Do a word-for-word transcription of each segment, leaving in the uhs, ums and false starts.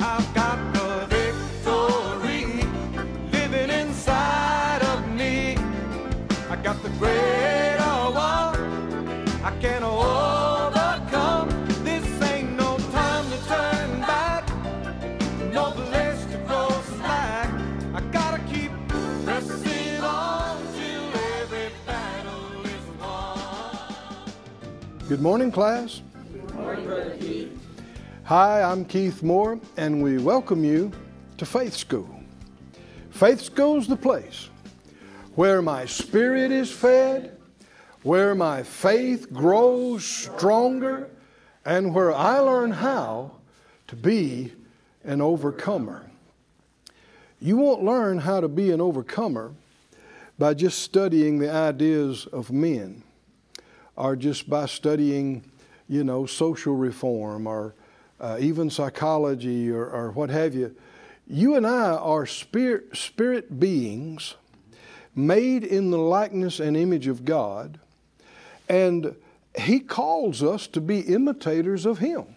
I've got the victory living inside of me. I got the greater one I can overcome. This ain't no time to turn back, no place to go slack. I gotta keep pressing on till every battle is won. Good morning, class. Good morning, Brother Keith. Hi, I'm Keith Moore, and we welcome you to Faith School. Faith School's the place where my spirit is fed, where my faith grows stronger, and where I learn how to be an overcomer. You won't learn how to be an overcomer by just studying the ideas of men, or just by studying, you know, social reform, or uh, even psychology, or, or what have you. You and I are spirit, spirit beings made in the likeness and image of God, and He calls us to be imitators of Him.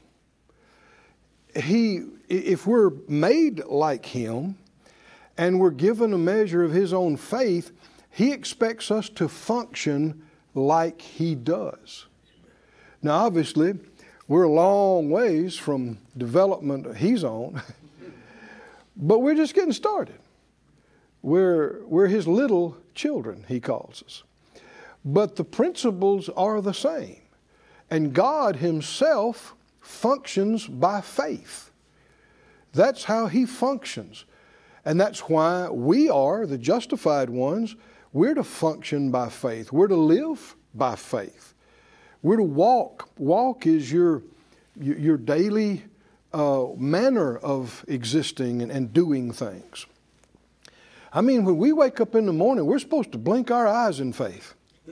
He, if we're made like Him, and we're given a measure of His own faith, He expects us to function like He does. Now, obviously, we're a long ways from development He's on, but we're just getting started. We're, we're His little children, He calls us. But the principles are the same. And God Himself functions by faith. That's how He functions. And that's why we are, the justified ones, we're to function by faith. We're to live by faith. We're to walk. Walk is your, your daily uh, manner of existing and, and doing things. I mean, when we wake up in the morning, we're supposed to blink our eyes in faith.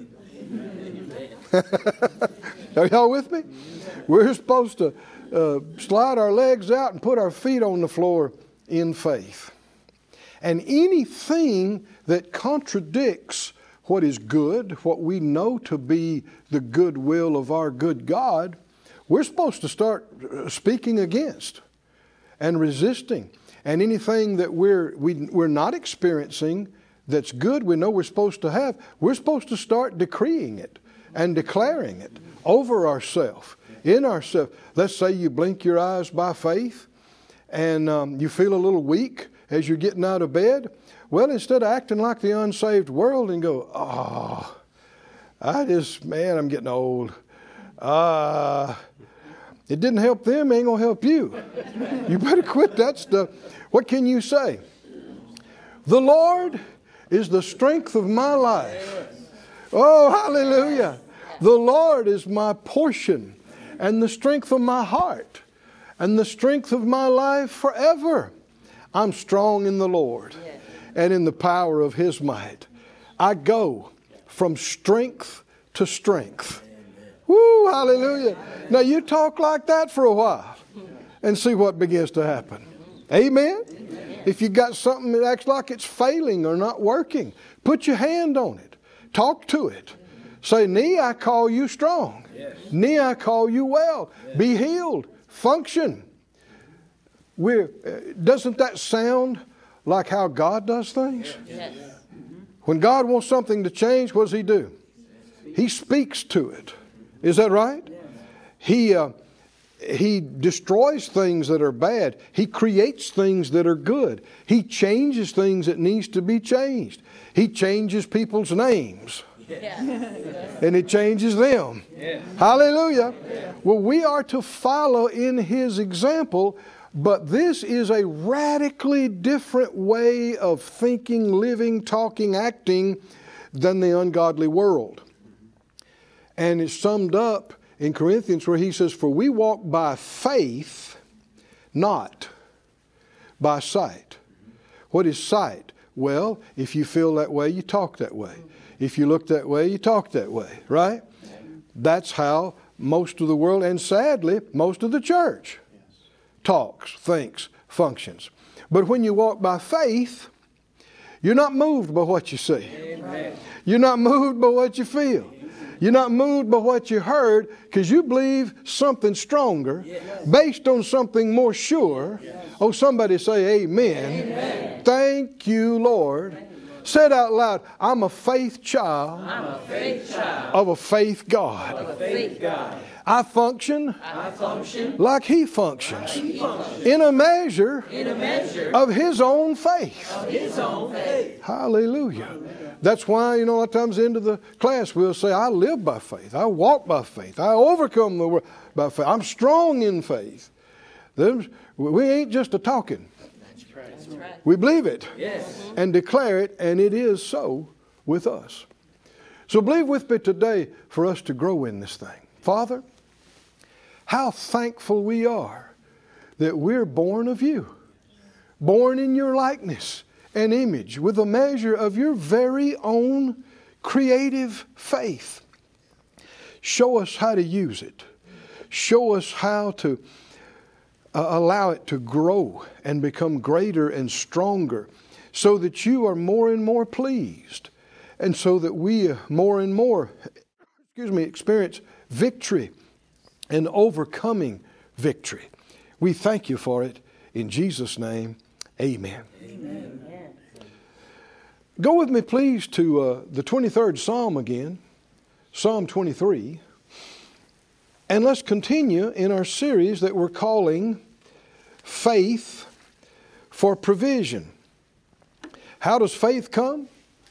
Are y'all with me? We're supposed to uh, slide our legs out and put our feet on the floor in faith. And anything that contradicts what is good, what we know to be the good will of our good God, we're supposed to start speaking against and resisting. And anything that we're, we, we're not experiencing that's good, we know we're supposed to have, we're supposed to start decreeing it and declaring it over ourselves, in ourselves. Let's say you blink your eyes by faith and um, you feel a little weak as you're getting out of bed. Well, instead of acting like the unsaved world and go, oh, I just, man, I'm getting old. Uh, it didn't help them, it ain't going to help you. You better quit that stuff. What can you say? The Lord is the strength of my life. Oh, hallelujah. The Lord is my portion and the strength of my heart and the strength of my life forever. I'm strong in the Lord and in the power of His might. I go from strength to strength. Woo, hallelujah. Now you talk like that for a while and see what begins to happen. Amen? If you got something that acts like it's failing or not working, put your hand on it. Talk to it. Say, knee, I call you strong. Yes. Knee, I call you well. Yes. Be healed. Function. We're, uh, doesn't that sound like how God does things? Yes. When God wants something to change, what does He do? He speaks to it. Is that right? Yes. He... Uh, He destroys things that are bad. He creates things that are good. He changes things that needs to be changed. He changes people's names. Yeah. And He changes them. Yeah. Hallelujah. Yeah. Well, we are to follow in His example, but this is a radically different way of thinking, living, talking, acting than the ungodly world. And it's summed up in Corinthians where he says, for we walk by faith, not by sight. What is sight? Well, if you feel that way, you talk that way. If you look that way, you talk that way, right? That's how most of the world, and sadly, most of the church talks, thinks, functions. But when you walk by faith, you're not moved by what you see. Amen. You're not moved by what you feel. You're not moved by what you heard because you believe something stronger based on something more sure. Oh, somebody say amen. Amen. Thank you, Lord. Say it out loud. I'm a faith child, I'm a faith child of a faith God. of a faith God. I function, I function like He functions, He functions in a measure, in a measure of His own faith. of His own faith. Hallelujah. That's why, you know, a lot of times into the class we'll say, I live by faith. I walk by faith. I overcome the world by faith. I'm strong in faith. There's, we ain't just a talking. That's right. We believe it Yes. and declare it, and it is so with us. So believe with me today for us to grow in this thing. Father, how thankful we are that we're born of you, born in your likeness and image with a measure of your very own creative faith. Show us how to use it. Show us how to uh, allow it to grow and become greater and stronger so that you are more and more pleased and so that we uh, more and more, excuse me, experience victory and overcoming victory. We thank you for it. In Jesus' name, amen. Amen. Go with me, please, to uh, the twenty-third Psalm again, Psalm twenty-three. And let's continue in our series that we're calling Faith for Provision. How does faith come?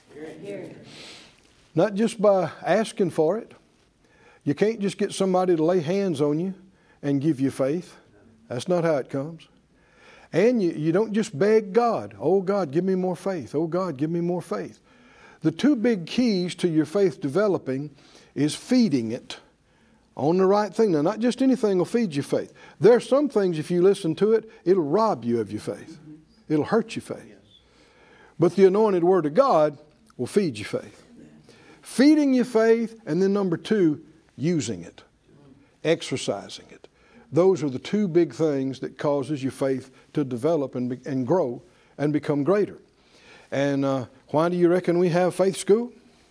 Not just by asking for it. You can't just get somebody to lay hands on you and give you faith. That's not how it comes. And you, you don't just beg God, oh God, give me more faith. Oh God, give me more faith. The two big keys to your faith developing is feeding it on the right thing. Now, not just anything will feed your faith. There are some things, if you listen to it, it'll rob you of your faith. It'll hurt your faith. But the anointed Word of God will feed your faith. Feeding your faith, and then number two, using it, exercising it. Those are the two big things that causes your faith to develop and, be, and grow and become greater. And uh, why do you reckon we have faith school?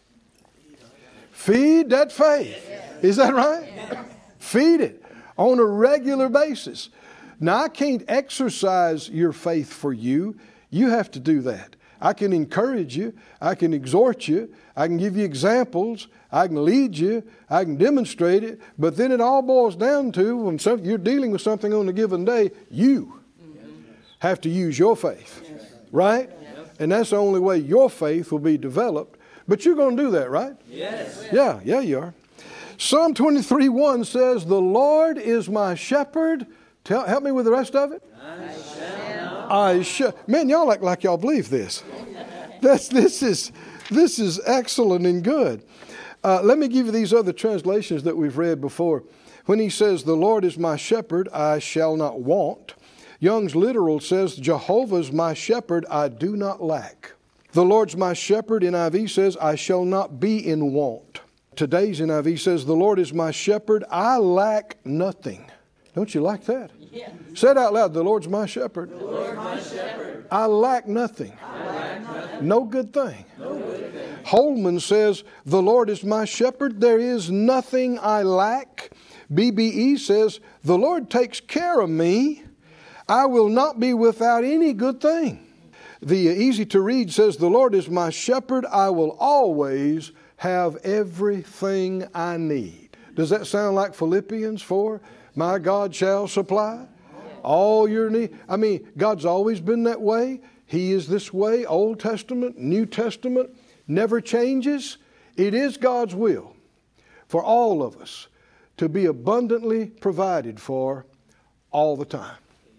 Feed that faith. Is that right? Feed it on a regular basis. Now, I can't exercise your faith for you. You have to do that. I can encourage you. I can exhort you. I can give you examples. I can lead you. I can demonstrate it. But then it all boils down to when some, you're dealing with something on a given day, you have to use your faith. Right? And that's the only way your faith will be developed. But you're going to do that, right? Yes. Yeah, yeah, you are. Psalm twenty-three one says, the Lord is my shepherd. Tell, help me with the rest of it. I shall. I shall. Man, y'all act like y'all believe this. That's, this is, this is excellent and good. Uh, let me give you these other translations that we've read before. When he says, the Lord is my shepherd, I shall not want. Young's Literal says, Jehovah's my shepherd, I do not lack. The Lord's my shepherd, N I V says, I shall not be in want. Today's N I V says, the Lord is my shepherd, I lack nothing. Don't you like that? Yeah. Say it out loud, the Lord's my shepherd. The Lord my shepherd. I lack nothing. I lack nothing. No good thing. No good thing. Holman says, the Lord is my shepherd, there is nothing I lack. B B E says, the Lord takes care of me, I will not be without any good thing. The Easy to Read says, the Lord is my shepherd, I will always have everything I need. Does that sound like Philippians four? My God shall supply all your need. I mean, God's always been that way. He is this way, Old Testament, New Testament, never changes. It is God's will for all of us to be abundantly provided for all the time.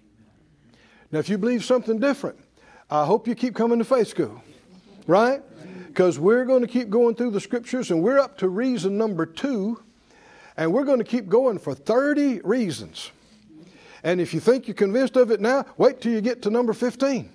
Now, if you believe something different, I hope you keep coming to faith school, right? Because we're going to keep going through the scriptures, and we're up to reason number two, and we're going to keep going for thirty reasons. And if you think you're convinced of it now, wait till you get to number fifteen.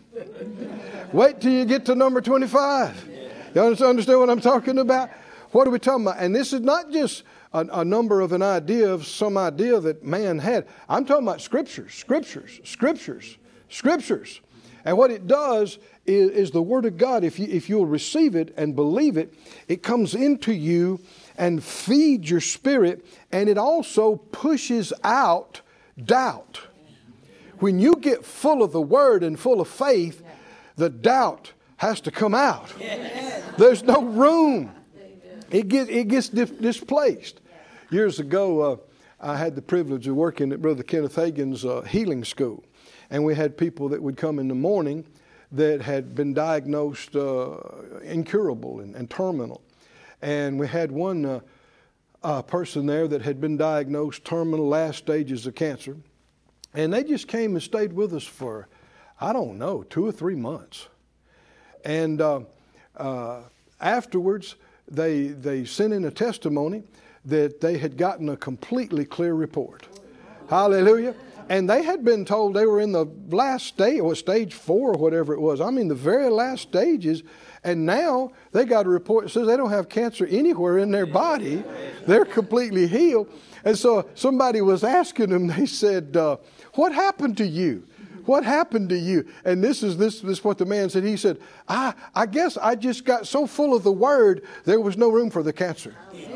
Wait till you get to number twenty-five. You understand what I'm talking about? What are we talking about? And this is not just a, a number of an idea of some idea that man had. I'm talking about scriptures, scriptures, scriptures, scriptures. And what it does is, is the Word of God, if, you, if you'll receive it and believe it, it comes into you and feeds your spirit, and it also pushes out doubt. When you get full of the Word and full of faith, the doubt has to come out. There's no room. It gets, it gets dis- displaced. Years ago, uh, I had the privilege of working at Brother Kenneth Hagin's uh, healing school. And we had people that would come in the morning that had been diagnosed uh, incurable and, and terminal. And we had one uh, uh, person there that had been diagnosed terminal, last stages of cancer. And they just came and stayed with us for, I don't know, two or three months. And uh, uh, afterwards, they, they sent in a testimony that they had gotten a completely clear report. Hallelujah. And they had been told they were in the last stage, or stage four or whatever it was. I mean, the very last stages. And now they got a report that says they don't have cancer anywhere in their body. They're completely healed. And so somebody was asking them, they said, uh, what happened to you? What happened to you? And this is this, this is what the man said. He said, I, I guess I just got so full of the Word, there was no room for the cancer.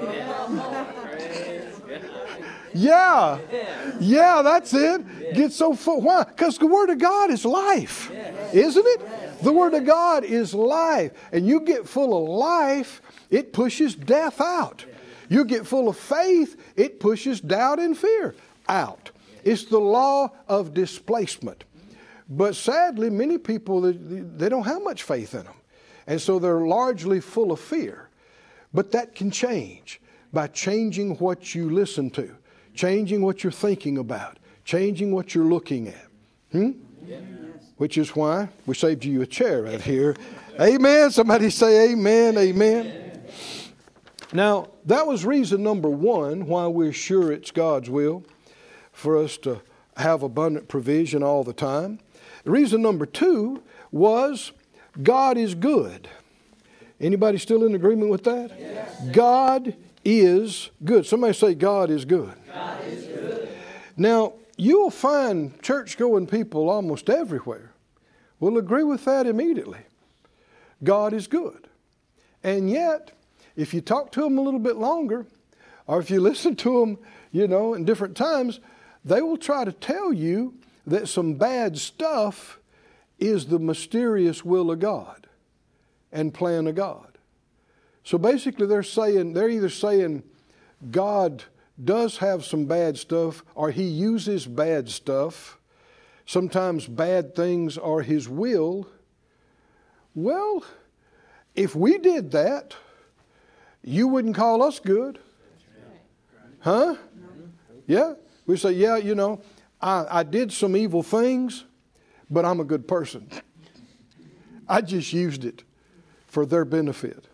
Yeah, yeah, that's it. Get so full. Why? Because the Word of God is life, isn't it? The Word of God is life. And you get full of life, it pushes death out. You get full of faith, it pushes doubt and fear out. It's the law of displacement. But sadly, many people, they don't have much faith in them. And so they're largely full of fear. But that can change by changing what you listen to. Changing what you're thinking about. Changing what you're looking at. Hmm? Yes. Which is why we saved you a chair right here. Amen. Somebody say amen, amen. Amen. Now, that was reason number one why we're sure it's God's will for us to have abundant provision all the time. Reason number two was God is good. Anybody still in agreement with that? Yes. God is good. Somebody say God is good. God is good. Now, you'll find church-going people almost everywhere will agree with that immediately. God is good. And yet, if you talk to them a little bit longer, or if you listen to them, you know, in different times, they will try to tell you that some bad stuff is the mysterious will of God and plan of God. So basically they're saying, they're either saying God does have some bad stuff, or He uses bad stuff. Sometimes bad things are His will. Well, if we did that, you wouldn't call us good. Huh? Yeah? We say, yeah, you know, I, I did some evil things, but I'm a good person. I just used it for their benefit.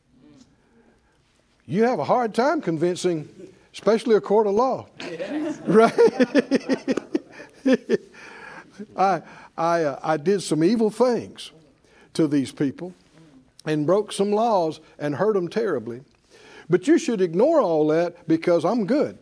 You have a hard time convincing, especially a court of law. Yes. Right? I, I, uh, I did some evil things to these people and broke some laws and hurt them terribly. But you should ignore all that because I'm good.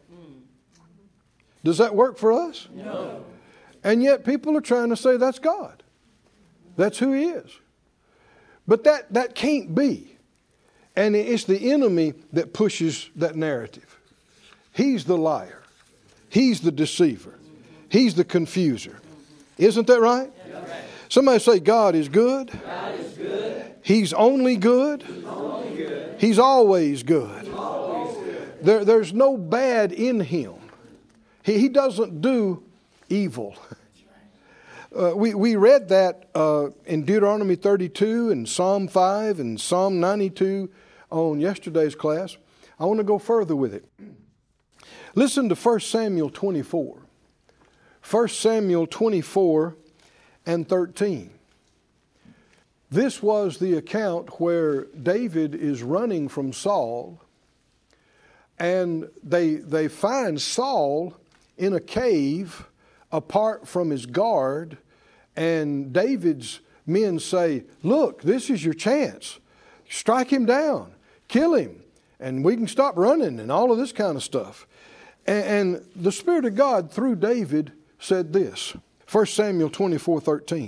Does that work for us? No. And yet people are trying to say that's God. That's who He is. But that, that can't be. And it's the enemy that pushes that narrative. He's the liar. He's the deceiver. He's the confuser. Isn't that right? Yes. Somebody say God is good. God is good. He's only good. He's, only good. He's always good. He's always good. There, there's no bad in Him. He, he doesn't do evil. Uh, we, we read that uh, in Deuteronomy thirty-two and Psalm five and Psalm ninety-two on yesterday's class. I want to go further with it. Listen to First Samuel twenty-four. First Samuel twenty-four and thirteen. This was the account where David is running from Saul, and they, they find Saul in a cave apart from his guard, and David's men say, look, this is your chance. Strike him down. Kill him. And we can stop running and all of this kind of stuff. And, and the Spirit of God through David said this. First Samuel twenty-four thirteen.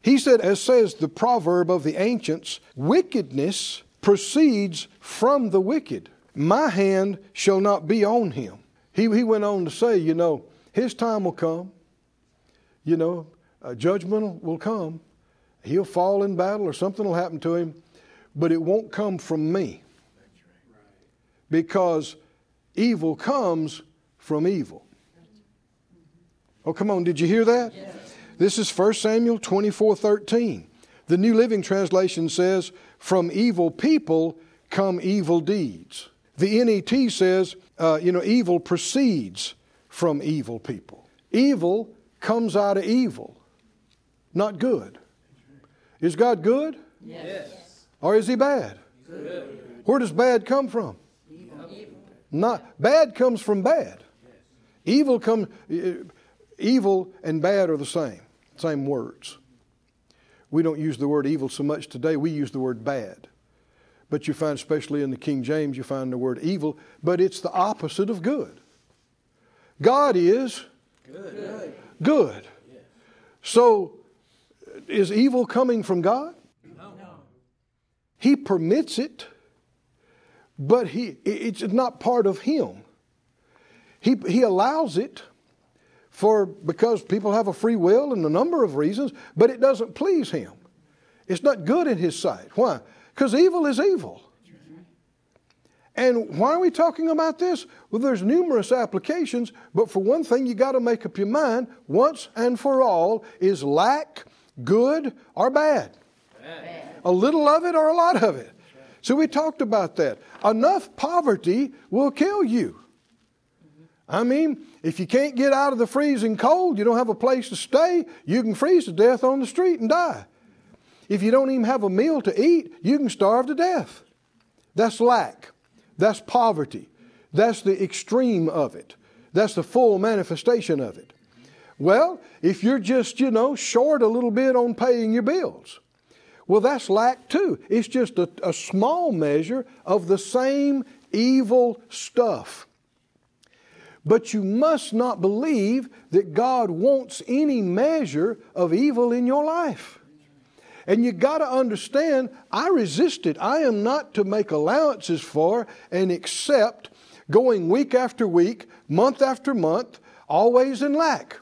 He said, as says the proverb of the ancients, wickedness proceeds from the wicked. My hand shall not be on him. He, he went on to say, you know, his time will come. You know, uh, judgment will come. He'll fall in battle or something will happen to him, but it won't come from me. Because evil comes from evil. Oh, come on, did you hear that? Yes. This is First Samuel twenty-four thirteen. The New Living Translation says, from evil people come evil deeds. The N E T says, uh, you know, evil proceeds from evil people. Evil comes out of evil, not good. Is God good? Yes. Or is he bad? Good. Where does bad come from? Evil. Not bad comes from bad. Evil comes. Evil and bad are the same, same words. We don't use the word evil so much today. We use the word bad. But you find, especially in the King James, you find the word evil, but it's the opposite of good. God is good. Good. Yes. So, is evil coming from God? No. He permits it, but he it's not part of him. He he allows it for because people have a free will and a number of reasons, but it doesn't please him. It's not good in his sight. Why? Because evil is evil. And why are we talking about this? Well, there's numerous applications, but for one thing, you got to make up your mind once and for all, is lack good or bad? Bad. A little of it or a lot of it? So we talked about that. Enough poverty will kill you. I mean, if you can't get out of the freezing cold, you don't have a place to stay, you can freeze to death on the street and die. If you don't even have a meal to eat, you can starve to death. That's lack. That's poverty. That's the extreme of it. That's the full manifestation of it. Well, if you're just, you know, short a little bit on paying your bills, well, that's lack too. It's just a, a small measure of the same evil stuff. But you must not believe that God wants any measure of evil in your life. And you got to understand, I resist it. I am not to make allowances for and accept going week after week, month after month, always in lack.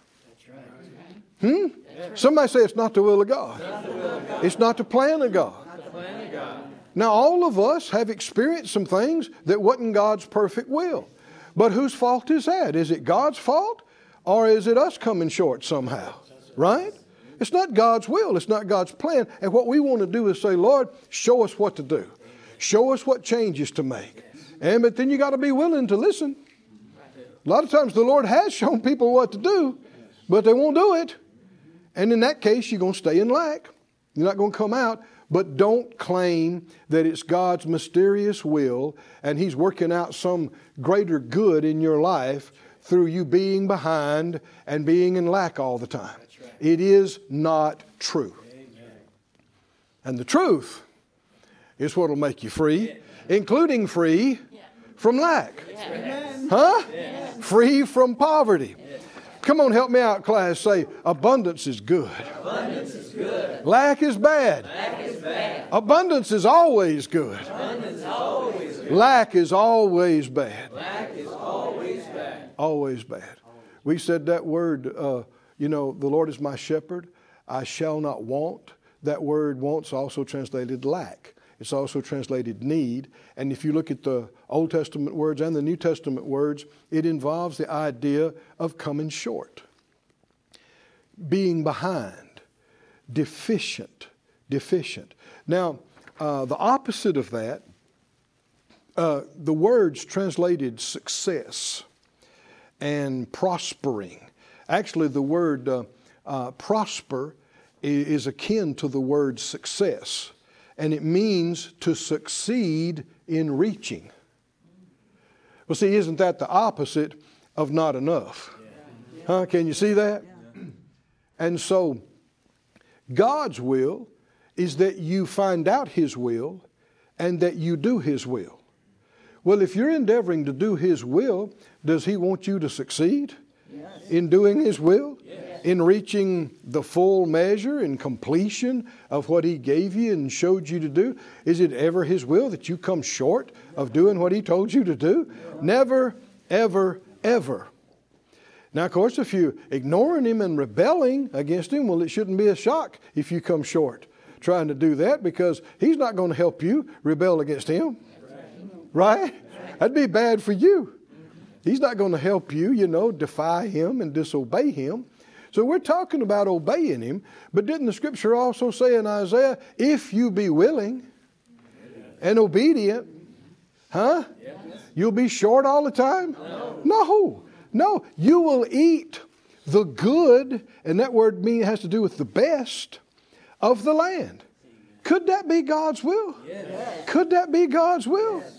Hmm? Somebody say it's not the will of God. It's not the plan of God. Now, all of us have experienced some things that wasn't God's perfect will. But whose fault is that? Is it God's fault? Or is it us coming short somehow? Right? It's not God's will. It's not God's plan. And what we want to do is say, Lord, show us what to do. Show us what changes to make. And but then you got to be willing to listen. A lot of times the Lord has shown people what to do, but they won't do it. And in that case, you're going to stay in lack. You're not going to come out. But don't claim that it's God's mysterious will and He's working out some greater good in your life through you being behind and being in lack all the time. Right. It is not true. Amen. And the truth is what will make you free, yeah. Including free yeah. from lack. Yeah. Huh? Yeah. Free from poverty. Yeah. Come on, help me out, class. Say, abundance is good. Abundance is good. Lack is bad. Lack is bad. Abundance is always good. Abundance is always good. Lack is always bad. Lack is always bad. Always bad. We said that word, uh, you know, the Lord is my shepherd. I shall not want. That word want's also translated lack. It's also translated need. And if you look at the Old Testament words and the New Testament words, it involves the idea of coming short, being behind, deficient, deficient. Now, uh, the opposite of that, uh, the words translated success and prospering. Actually, the word uh, uh, prosper is, is akin to the word success. And it means to succeed in reaching. Well, see, isn't that the opposite of not enough? Huh? Can you see that? And so, God's will is that you find out His will and that you do His will. Well, if you're endeavoring to do His will, does He want you to succeed yes. in doing His will? Yes. in reaching the full measure and completion of what He gave you and showed you to do? Is it ever His will that you come short of doing what He told you to do? Never, ever, ever. Now, of course, if you're ignoring Him and rebelling against Him, well, it shouldn't be a shock if you come short trying to do that, because He's not going to help you rebel against Him. Right? That'd be bad for you. He's not going to help you, you know, defy Him and disobey Him. So we're talking about obeying Him, but didn't the Scripture also say in Isaiah, if you be willing and obedient, huh? You'll be short all the time? No. No, you will eat the good, and that word mean has to do with the best of the land. Could that be God's will? Yes. Could that be God's will? Yes.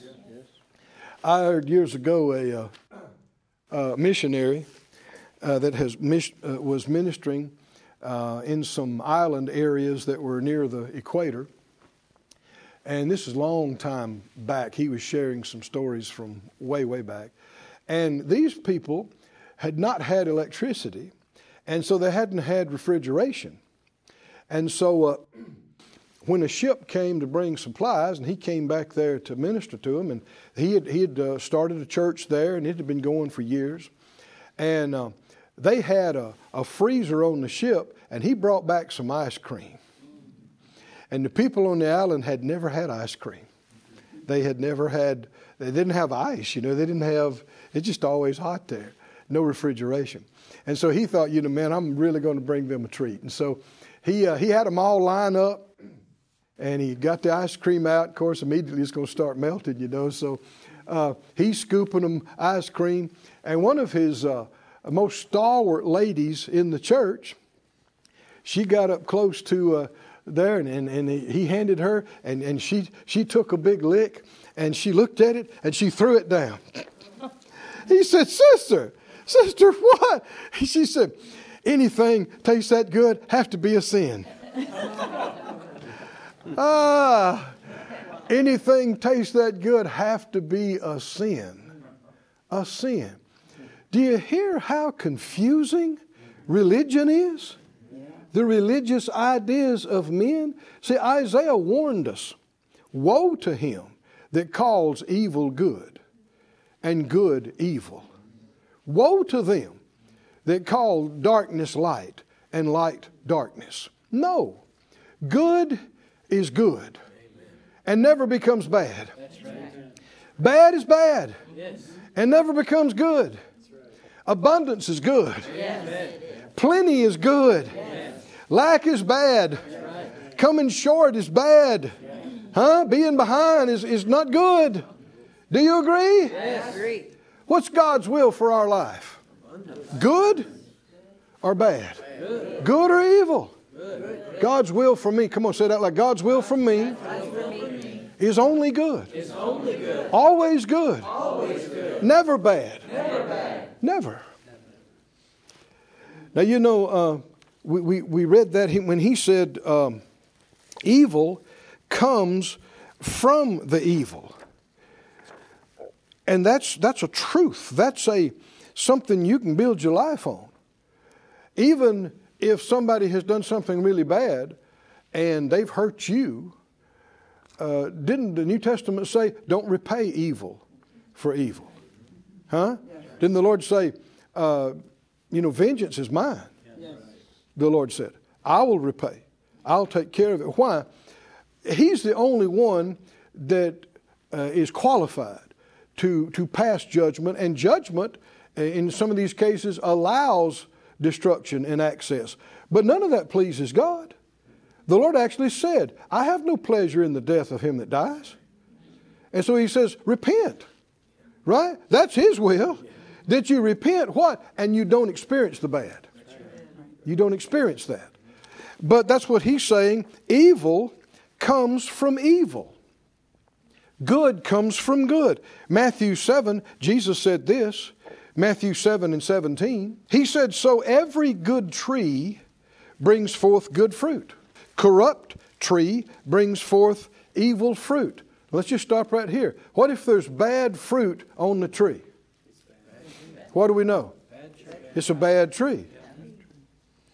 I heard years ago a, uh, a missionary uh, that has mis- uh, was ministering uh, in some island areas that were near the equator. And this is a long time back. He was sharing some stories from way, way back. And these people had not had electricity, and so they hadn't had refrigeration. And so uh, when a ship came to bring supplies, and he came back there to minister to them, and he had, he had uh, started a church there, and it had been going for years. And uh, they had a, a freezer on the ship, and he brought back some ice cream. And the people on the island had never had ice cream. They had never had, they didn't have ice, you know, they didn't have, it's just always hot there, no refrigeration. And so he thought, you know, man, I'm really going to bring them a treat. And so he uh, he had them all line up, and he got the ice cream out. Of course, immediately it's going to start melting, you know. So uh, he's scooping them ice cream. And one of his uh, most stalwart ladies in the church, she got up close to uh, there, and, and, and he handed her, and, and she, she took a big lick, and she looked at it, and she threw it down. He said, sister, sister, what? She said, anything tastes that good have to be a sin. Ah, anything tastes that good have to be a sin. A sin. Do you hear how confusing religion is? The religious ideas of men. See, Isaiah warned us, woe to him that calls evil good and good evil. Woe to them that call darkness light and light darkness. No, good is good and never becomes bad. Bad is bad and never becomes good. Abundance is good. Plenty is good. Lack is bad. Coming short is bad. Huh? Being behind is, is not good. Do you agree? Yes. Agree. What's God's will for our life? Good or bad? Good, Good or evil? Good. God's will for me. Come on, say that like God's will for me is only good. It's only good. Always good. Always good. Never bad. Never bad. Never. Now, you know, uh, we, we, we read that he, when he said um, evil comes from the evil. And that's that's a truth. That's a something you can build your life on. Even if somebody has done something really bad and they've hurt you, uh, didn't the New Testament say, don't repay evil for evil? Huh? Yes. Didn't the Lord say, uh, you know, vengeance is mine? Yes. The Lord said, I will repay. I'll take care of it. Why? He's the only one that uh, is qualified to, to pass judgment, and judgment in some of these cases allows destruction and access. But none of that pleases God. The Lord actually said, I have no pleasure in the death of him that dies. And so he says, repent. Right? That's his will. That you repent what? And you don't experience the bad. You don't experience that. But that's what he's saying. Evil comes from evil. Good comes from good. Matthew seven, Jesus said this, Matthew seven and seventeen. He said, so every good tree brings forth good fruit. Corrupt tree brings forth evil fruit. Let's just stop right here. What if there's bad fruit on the tree? What do we know? It's a bad tree.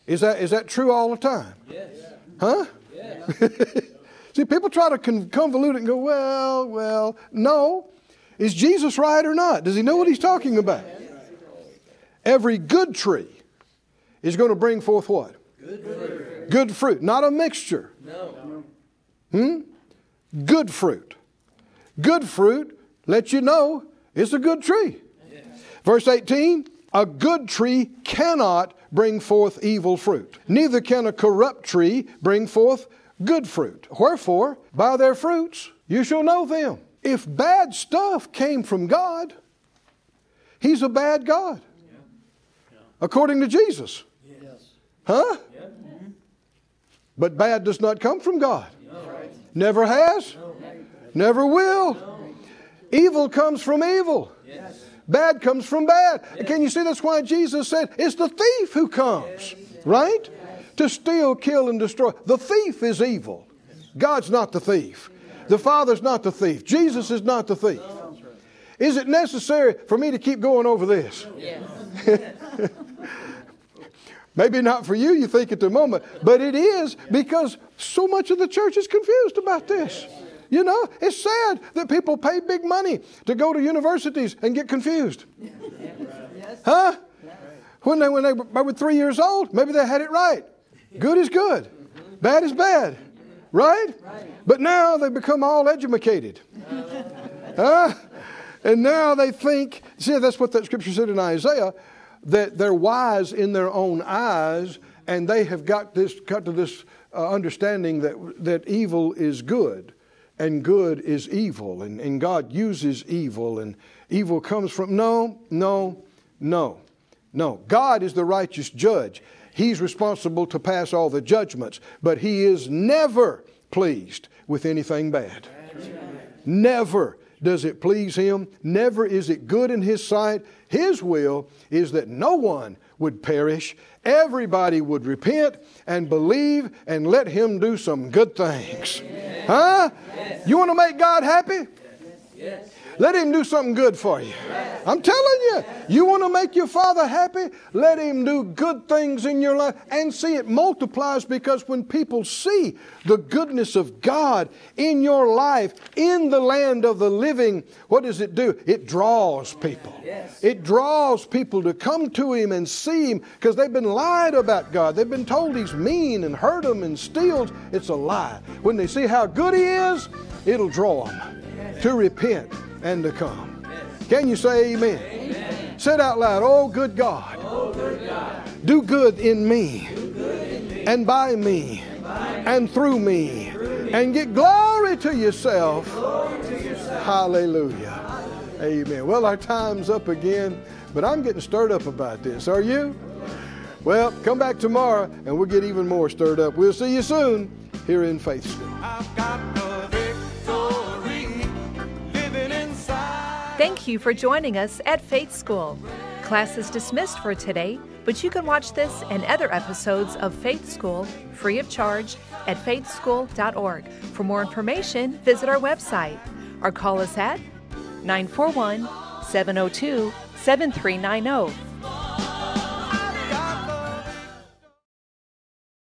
Is that is that true all the time? Yes. Huh? Yes. See, people try to con- convolute it and go, well, well, no. Is Jesus right or not? Does he know what he's talking about? Every good tree is going to bring forth what? Good fruit. Good fruit, not a mixture. No. Hmm? Good fruit. Good fruit lets you know it's a good tree. Yes. Verse eighteen, a good tree cannot bring forth evil fruit. Neither can a corrupt tree bring forth good fruit. Wherefore, by their fruits you shall know them. If bad stuff came from God, he's a bad God. Yeah. According to Jesus. Yes. Huh? Yeah. Mm-hmm. But bad does not come from God. No. Right. Never has. No. Never will. No. Evil comes from evil. Yes. Bad comes from bad. Yes. Can you see that's why Jesus said it's the thief who comes, right? Yes. To steal, kill, and destroy. The thief is evil. God's not the thief. The Father's not the thief. Jesus is not the thief. Is it necessary for me to keep going over this? Yes. Maybe not for you, you think at the moment, but it is because so much of the church is confused about this. You know, it's sad that people pay big money to go to universities and get confused. Huh? When they, when they were three years old, maybe they had it right. Good is good. Bad is bad. Right? But now they become all educated. Huh? And now they think, see, that's what that scripture said in Isaiah, that they're wise in their own eyes, and they have got this got to this uh, understanding that that evil is good and good is evil, and, and God uses evil, and evil comes from, no, no, no, no. God is the righteous judge. He's responsible to pass all the judgments, but he is never pleased with anything bad. Never does it please him. Never is it good in his sight. His will is that no one would perish. Everybody would repent and believe and let him do some good things. Huh? You want to make God happy? Yes. Let him do something good for you. I'm telling you, you want to make your Father happy? Let him do good things in your life. And see, it multiplies, because when people see the goodness of God in your life, in the land of the living, what does it do? It draws people. Yes. It draws people to come to him and see him, because they've been lied about God. They've been told he's mean and hurt them and steals. It's a lie. When they see how good he is, it'll draw them to repent and to come. Yes. Can you say amen? Amen? Say it out loud. Oh, good God. Oh, good God. Do good in me, Do good in me. and by me, And, by me. and through me, Through me. and get glory to yourself. Glory to yourself. Hallelujah. Hallelujah. Amen. Well, our time's up again, but I'm getting stirred up about this. Are you? Well, come back tomorrow and we'll get even more stirred up. We'll see you soon here in Faith School. I've got the victory living inside. Thank you for joining us at Faith School. Class is dismissed for today, but you can watch this and other episodes of Faith School free of charge at faith school dot org. For more information, visit our website or call us at nine four one, seven oh two, seven three nine oh.